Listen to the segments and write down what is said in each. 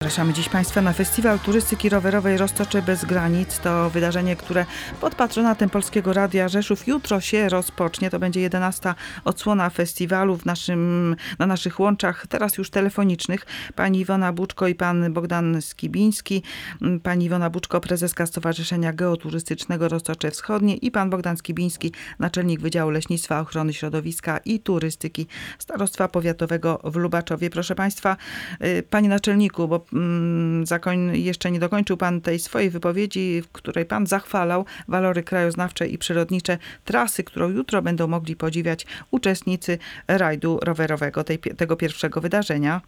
Zapraszamy dziś Państwa na Festiwal Turystyki Rowerowej Roztocze bez granic. To wydarzenie, które pod patronatem Polskiego Radia Rzeszów jutro się rozpocznie. To będzie 11. odsłona festiwalu na naszych łączach, teraz już telefonicznych. Pani Iwona Buczko i pan Bogdan Skibiński. Pani Iwona Buczko, prezeska Stowarzyszenia Geoturystycznego Roztocze Wschodnie i pan Bogdan Skibiński, naczelnik Wydziału Leśnictwa, Ochrony Środowiska i Turystyki Starostwa Powiatowego w Lubaczowie. Proszę Państwa, panie naczelniku, bo jeszcze nie dokończył pan tej swojej wypowiedzi, w której pan zachwalał walory krajoznawcze i przyrodnicze trasy, którą jutro będą mogli podziwiać uczestnicy rajdu rowerowego, tego pierwszego wydarzenia.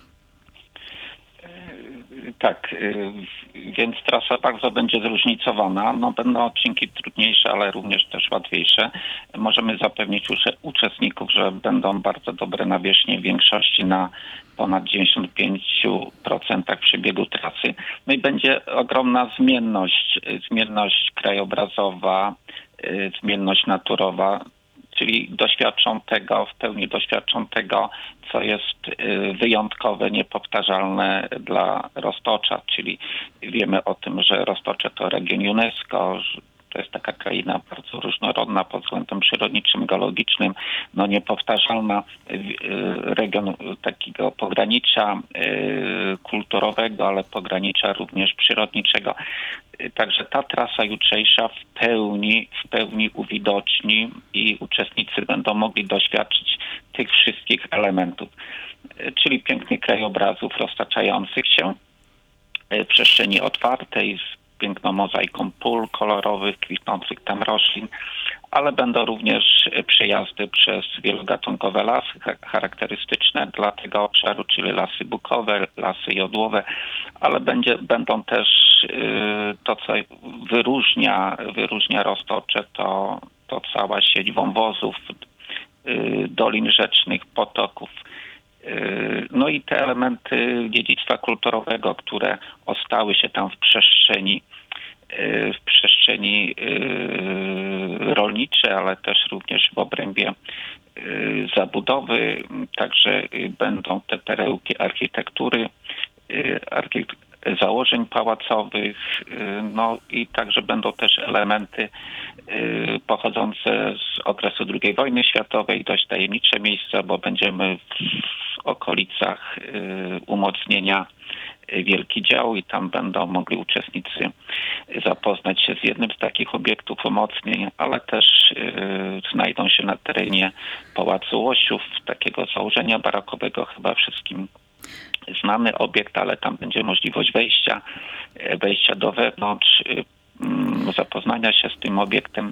Tak, więc trasa bardzo będzie zróżnicowana. Będą odcinki trudniejsze, ale również też łatwiejsze. Możemy zapewnić uczestników, że będą bardzo dobre nawierzchnie w większości na ponad 95% przebiegu trasy. No i będzie ogromna zmienność krajobrazowa, zmienność naturowa, czyli w pełni doświadczą tego, co jest wyjątkowe, niepowtarzalne dla Roztocza, czyli wiemy o tym, że Roztocze to region UNESCO, że to jest taka kraina bardzo różnorodna pod względem przyrodniczym, geologicznym, niepowtarzalna, region takiego pogranicza kulturowego, ale pogranicza również przyrodniczego. Także ta trasa jutrzejsza w pełni uwidoczni i uczestnicy będą mogli doświadczyć tych wszystkich elementów, czyli pięknych krajobrazów roztaczających się w przestrzeni otwartej z piękną mozaiką pól kolorowych, kwitnących tam roślin, ale będą również przejazdy przez wielogatunkowe lasy charakterystyczne dla tego obszaru, czyli lasy bukowe, lasy jodłowe, ale będą też to, co wyróżnia Roztocze, to cała sieć wąwozów, dolin rzecznych, potoków. No i te elementy dziedzictwa kulturowego, które ostały się tam w przestrzeni rolniczej, ale też również w obrębie zabudowy. Także będą te perełki architektury, założeń pałacowych, i także będą też elementy pochodzące z okresu II wojny światowej, dość tajemnicze miejsca, bo będziemy w okolicach umocnienia Wielki Dział i tam będą mogli uczestnicy zapoznać się z jednym z takich obiektów umocnień, ale też znajdą się na terenie Pałacu Łosiów, takiego założenia barokowego, chyba wszystkim znany obiekt, ale tam będzie możliwość wejścia do wewnątrz, zapoznania się z tym obiektem.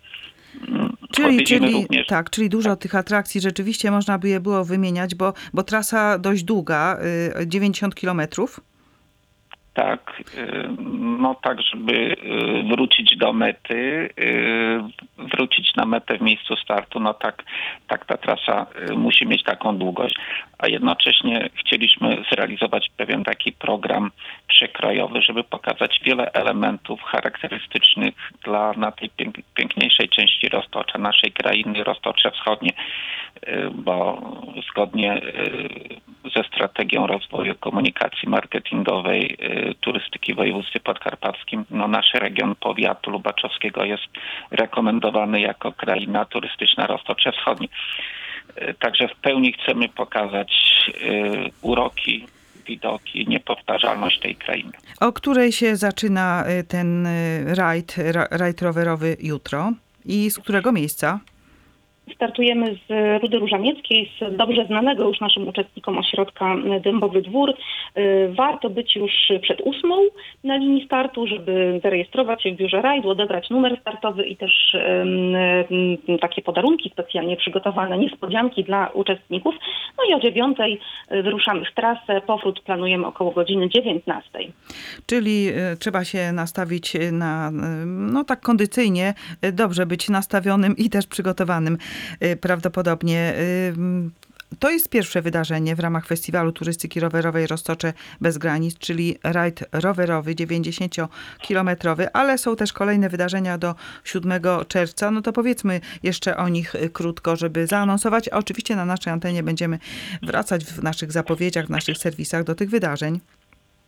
Czyli dużo tych atrakcji rzeczywiście można by je było wymieniać, bo trasa dość długa, 90 kilometrów. Tak, żeby wrócić do mety, wrócić na metę w miejscu startu, tak ta trasa musi mieć taką długość, a jednocześnie chcieliśmy zrealizować pewien taki program przekrojowy, żeby pokazać wiele elementów charakterystycznych na tej piękniejszej części Roztocza, naszej krainy, Roztocze Wschodnie, bo zgodnie ze strategią rozwoju komunikacji marketingowej turystyki w województwie podkarpackim, nasz region powiatu lubaczowskiego jest rekomendowany jako kraina turystyczna Roztocze Wschodnie. Także w pełni chcemy pokazać uroki, widoki, niepowtarzalność tej krainy. O której się zaczyna ten rajd rowerowy jutro i z którego miejsca? Startujemy z Rudy Różanieckiej, z dobrze znanego już naszym uczestnikom ośrodka Dębowy Dwór. Warto być już przed 8 na linii startu, żeby zarejestrować się w biurze rajdu, odebrać numer startowy i też takie podarunki specjalnie przygotowane, niespodzianki dla uczestników. No i o 9 wyruszamy w trasę. Powrót planujemy około godziny 19. Czyli trzeba się nastawić tak kondycyjnie, dobrze być nastawionym i też przygotowanym. Prawdopodobnie. To jest pierwsze wydarzenie w ramach Festiwalu Turystyki Rowerowej Roztocze bez granic, czyli rajd rowerowy 90-kilometrowy, ale są też kolejne wydarzenia do 7 czerwca. To powiedzmy jeszcze o nich krótko, żeby zaanonsować. A oczywiście na naszej antenie będziemy wracać w naszych zapowiedziach, w naszych serwisach do tych wydarzeń.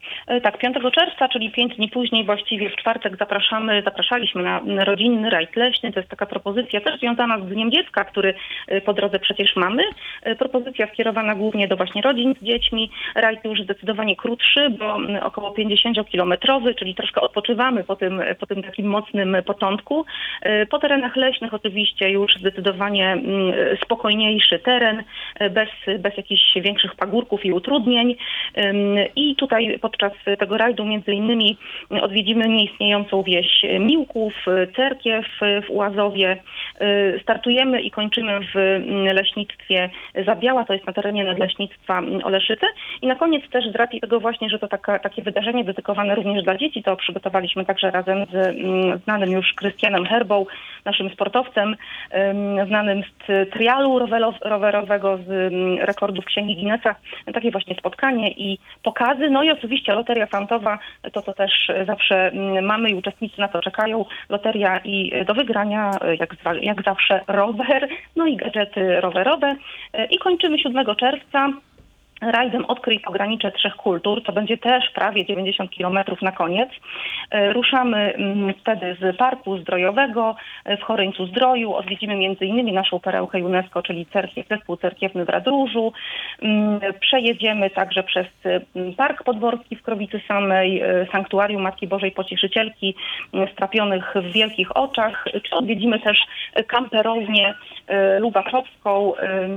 Tak, 5 czerwca, czyli 5 dni później, właściwie w czwartek zapraszaliśmy na rodzinny rajd leśny. To jest taka propozycja też związana z Dniem Dziecka, który po drodze przecież mamy. Propozycja skierowana głównie do właśnie rodzin z dziećmi. Rajd już zdecydowanie krótszy, bo około 50-kilometrowy, czyli troszkę odpoczywamy po tym takim mocnym początku. Po terenach leśnych oczywiście już zdecydowanie spokojniejszy teren, bez jakichś większych pagórków i utrudnień. I tutaj podczas tego rajdu między innymi odwiedzimy nieistniejącą wieś Miłków, cerkiew w Ułazowie. Startujemy i kończymy w leśnictwie Zabiała, to jest na terenie Nadleśnictwa Oleszyce. I na koniec też z racji tego właśnie, że to takie wydarzenie dedykowane również dla dzieci, to przygotowaliśmy także razem z znanym już Krystianem Herbą, naszym sportowcem, znanym z trialu rowerowego, z rekordów Księgi Guinnessa, takie właśnie spotkanie i pokazy. No i oczywiście loteria fantowa, to też zawsze mamy i uczestnicy na to czekają. Loteria i do wygrania, jak zawsze rower, no i gadżety rowerowe. I kończymy 7 czerwca rajdem Odkryj pogranicze 3 kultur. To będzie też prawie 90 kilometrów na koniec. Ruszamy wtedy z Parku Zdrojowego w Choryńcu-Zdroju. Odwiedzimy m.in. naszą perełkę UNESCO, czyli zespół cerkiewny w Radróżu. Przejedziemy także przez Park Podworski w Krowicy samej, Sanktuarium Matki Bożej Pocieszycielki strapionych w wielkich oczach. Odwiedzimy też kamperownię Lubachowską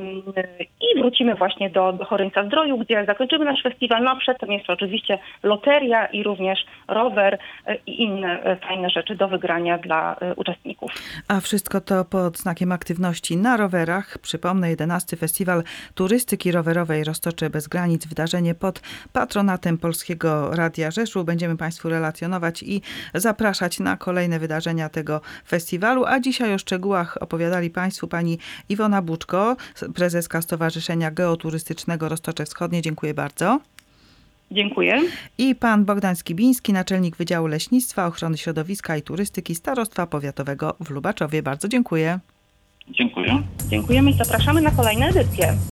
i wrócimy właśnie do Choryńca Zdroju, gdzie zakończymy nasz festiwal. No a przedtem jest oczywiście loteria i również rower i inne fajne rzeczy do wygrania dla uczestników. A wszystko to pod znakiem aktywności na rowerach. Przypomnę, 11. Festiwal Turystyki Rowerowej Roztocze bez granic. Wydarzenie pod patronatem Polskiego Radia Rzeszów. Będziemy Państwu relacjonować i zapraszać na kolejne wydarzenia tego festiwalu. A dzisiaj o szczegółach opowiadali Państwu pani Iwona Buczko, prezeska Stowarzyszenia Geoturystycznego Roztocze Wschodnie. Dziękuję bardzo. Dziękuję. I pan Bogdan Skibiński, naczelnik Wydziału Leśnictwa, Ochrony Środowiska i Turystyki Starostwa Powiatowego w Lubaczowie. Bardzo dziękuję. Dziękuję. Dziękujemy i zapraszamy na kolejne edycje.